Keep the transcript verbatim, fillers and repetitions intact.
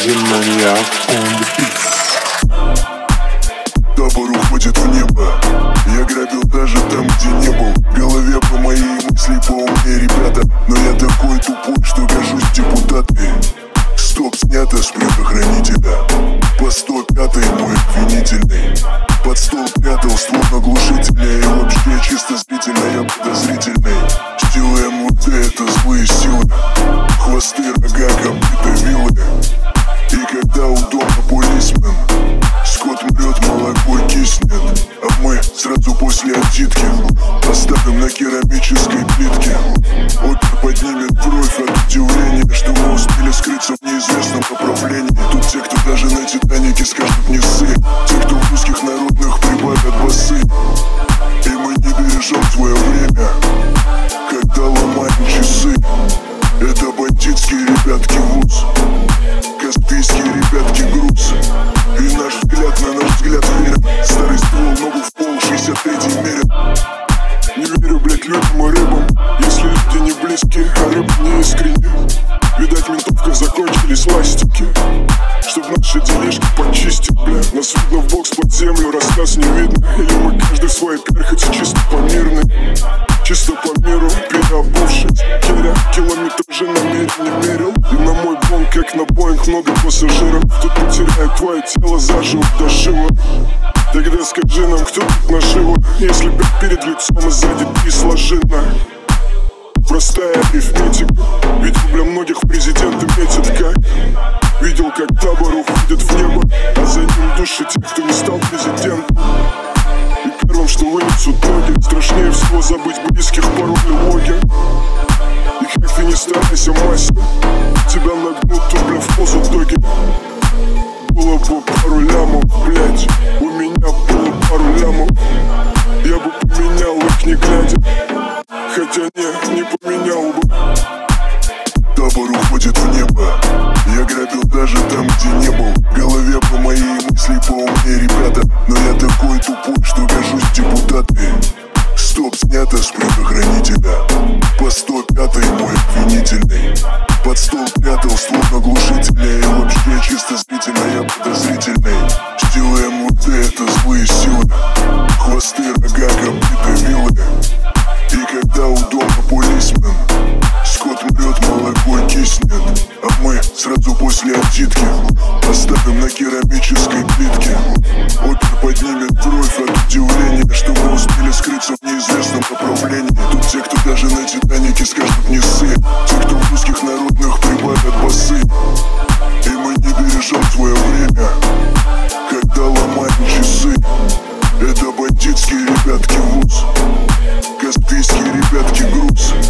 Maniac on the beat. Табор уходит в небо. Я грабил даже там, где не был. В голове по моей мысли поумнее ребята. Но я такой тупой, что гожусь депутатами. Стоп, снято с предохранителя. По сто пятый мой обвинительный. Под стол прятал ствол наглушителя. И вообще чисто зрительно я подозрительный. Сила эм вэ дэ — это злые силы. Хвосты, рога, копыта, вилы. И когда у дома полисмен, скот мрет, молоко киснет. А мы сразу после отчитки оставим на керамической плитке. Опер поднимет бровь от удивления, что мы успели скрыться в неизвестном направлении. Тут те, кто даже на Титанике скажут не ссы. Те, кто в русских народных прибавят басы. И мы не бережем твое время, когда ломаем часы. Это бандитские ребятки вуз, каспийские ребятки груз. И наш взгляд на наш взгляд верен. Старый ствол, ногу в пол, шестьдесят третий мерен. Не верю, блять, людям и рыбам, если люди не близкие, а рыба не искренне. Видать, в ментовках закончились ластики, чтоб наши делишки почистить, бля. Нас видно в бокс под землю, раз нас не видно. Или мы каждый в своей перхоти чисто по мирной. Чисто по миру, переобувшись. Керя километражи намеренно мерил. И на мой бонг, как на Боинг, много пассажиров. Тут потеряет твое тело заживо до живо. Тогда скажи нам, кто тут наживо, если перед лицом и сзади три сложина. Простая арифметика. Видел, бля, многих президенты метят как. Видел, как табор уходит в небо, а за ним души тех, кто не стал президентом. И первым, что вынесут ноги, страшнее всего забыть близких, пароли, логи. И как ты не старайся, мастер, тебя нагнут тут, бля, в позу доги. Было бы пару лямов, блять, у меня было пару лямов. Я бы поменял их не глядя, хотя не, не поменял бы. Табор уходит в небо. Я грабил даже там, где не был. В голове по моей мысли поумнее ребята. Но я такой тупой, что гожусь депутатами. Стоп, снято с предохранителя. По сто пятый мой обвинительный. Под стол прятал ствол наглушителя. И вообще чисто зрительно я подозрительный. Сила эм вэ дэ — это злые силы. Хвосты, рога, копыта, вилы. И когда у дома полисмен, скот мрет, молоко киснет. А мы сразу после отчитки оставим на керамической плитке. Опер поднимет бровь от удивления, что мы успели скрыться в неизвестном направлении. Тут те, кто даже на Титанике скажут не ссы. Те, кто в русских народных прибавят басы. И мы не бережем твое время, когда ломаем часы. Это бандитские ребятки вуз, каспийские ребятки груз.